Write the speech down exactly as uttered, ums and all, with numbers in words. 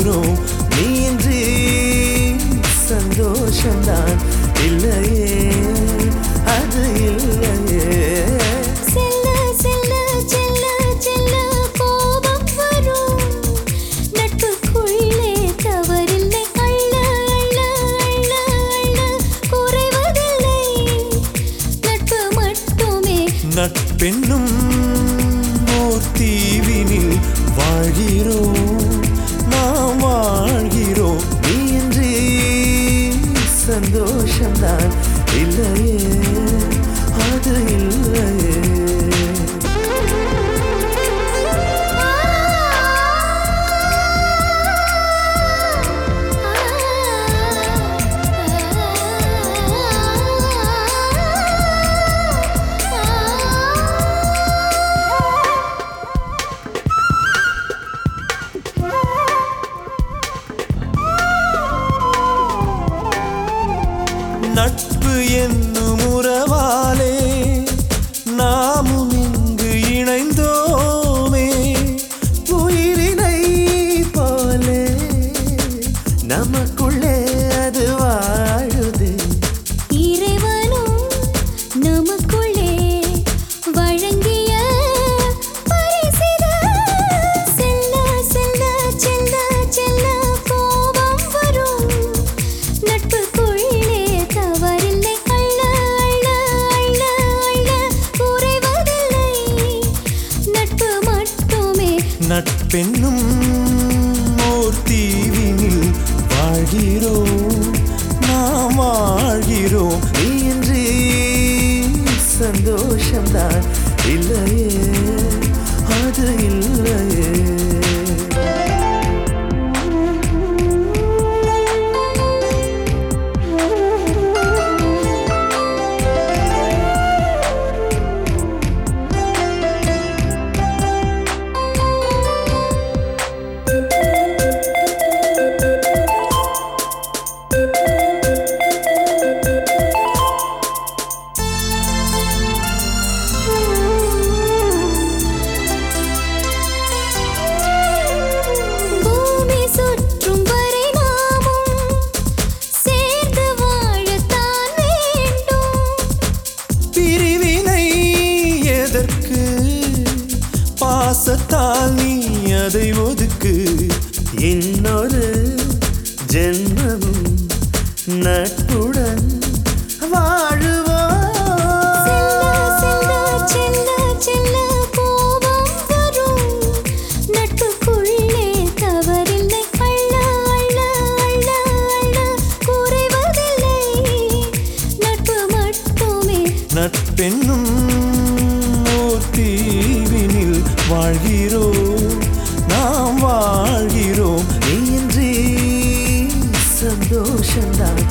வாழ்கிறோம் நீன்றி சந்தோஷம்தான் இல்லையே அது இல்லையே நட்பென்னும் ஓர் தீவினில் வாழ்கிறோம் நாம் வாழ்கிறோம் நீன்றி சந்தோஷம்தான் இல்லையே அது இல்லையே நட்பு என்னும் உறவாலே நாமும் இங்கு இணைந்தோமே உயிரினை போலே நமக்குள்ளே அது வாழுது இறைவனும் நமக்குள்ளே வழங்கிய பரிசிது செல்ல செல்ல செல்ல செல்ல கோபம் வரும் நட்புக்குள்ளே நட்பென்னும் ஓர் தீவினில் வாழ்கிறோம் நாம் வாழ்கிறோம் நீன்றி சந்தோஷம்தான் இல்லையே அது இல்லையே பாசத்தால் நீ அதை ஒதுக்கு இன்னொரு ஜென்மமும் நட்புடன் வாழுவோம் நட்புக்குள்ளே தவறில்லை அள்ள அள்ள அள்ள அள்ள குறைவதில்லை நட்பு மட்டுமே நட்பென்னும் ஓர் தீவினில் வாழ்கிறோம் நாம் வாழ்கிறோம் நீன்றி சந்தோஷம்தான்